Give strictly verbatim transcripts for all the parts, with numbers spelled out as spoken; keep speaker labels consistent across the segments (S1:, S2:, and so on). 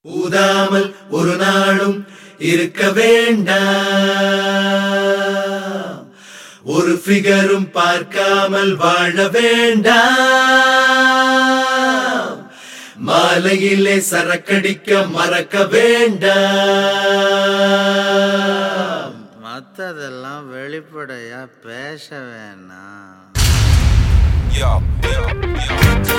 S1: ஊதாமல் ஒரு நாளும் இருக்க வேண்டாம், ஒரு ஃபிகரும் பார்க்காமல் வாழ வேண்டாம், மாலையிலே சரக்கடிக்க மறக்க வேண்டாம்.
S2: மத்ததெல்லாம் வெளிப்படையா பேச வேணாம்.
S3: Yo, yo, yo.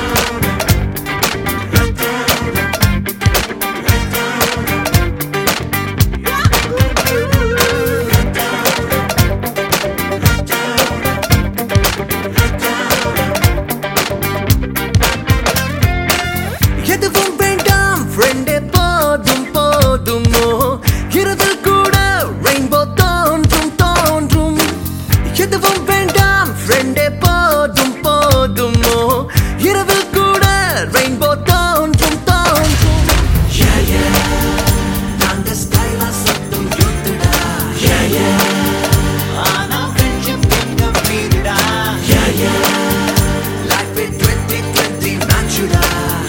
S4: எதுவும் வேண்டாம் ஃப்ரெண்டே, போதும் போதுமோ, இரவில் கூட ரெயின்போ தோன்றும் தோன்றும். எதுவும் வேண்டாம் ஃப்ரெண்டே, போதும் போதுமோ, இரவில் கூட ரெயின்போ தோன்றும் தோன்றும். Yeah, yeah. நாங்க ஸ்டைலா சத்தும் யூத்துடா. Yeah, yeah. ஆனா ஃப்ரெண்ட்ஷிப் எங்க மீதுடா. Yeah, yeah. Life in twenty twenty matchடா.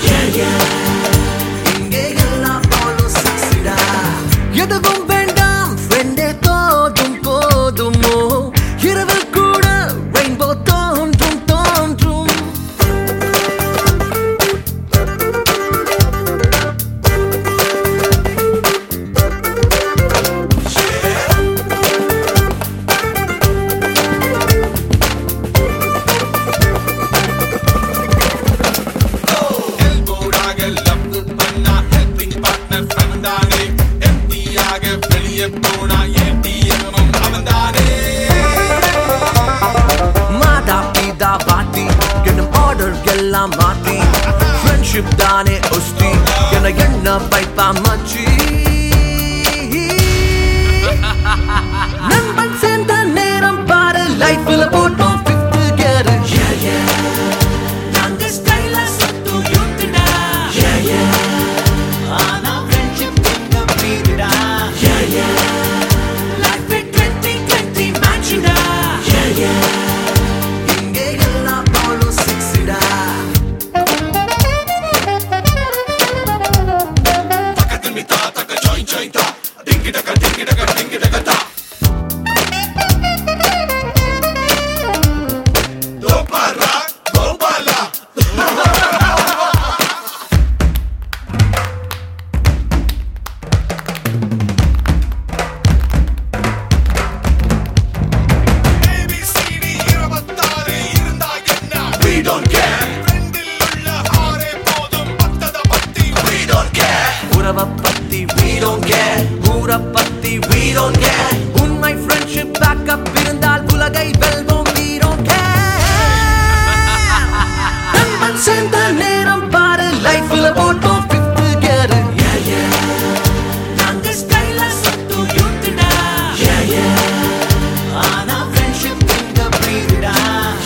S4: எதுவும் வேண்டாம் ஃப்ரெண்டே, போதும் போதுமோ, இரவில் கூட ரெயின்போ தோன்றும் தோன்றும். மாதா பிதா பாட்டி என்னும் ஆர்டர் எல்லாம் மாத்தி, ஃப்ரெண்ட்ஷிப் தானே ஒஸ்தி என என்ன வைப்பா மச்சி. நண்பன் சேர்ந்த நேரம் பாரு, லைஃப்ல போட்டோம் ஃபிஃப்த் கியர். நாங்க ஸ்டைலா சத்து யூத்துடா. ஆனா ஃப்ரெண்ட்ஷிப் எங்க மீதுடா. Life in twenty twenty matchடா. இங்கே எல்லாம் பாலும் சிக்ஸ்டா.
S1: We don't care.
S4: உறவ பத்தி we don't care, ஊர பத்தி we don't care. உண்மை friendship backup இருந்தால் உலகை வெல்வோம் we don't care. நண்பன் சேர்ந்த நேரம் பாரு, லைஃப்ல போட்டோம் ஃபிஃப்த் கியர். நாங்க ஸ்டைலா சத்து யூத்துடா. ஆனா friendship எங்க மீதுடா.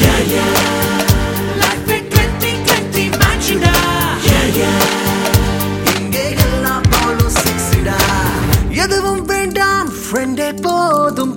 S4: Life in twenty twenty matchடா. இங்கே எல்லாம் பாலும் சிக்ஸ்டா. எதுவும் வேண்டாம் ஃப்ரெண்டே, போதும்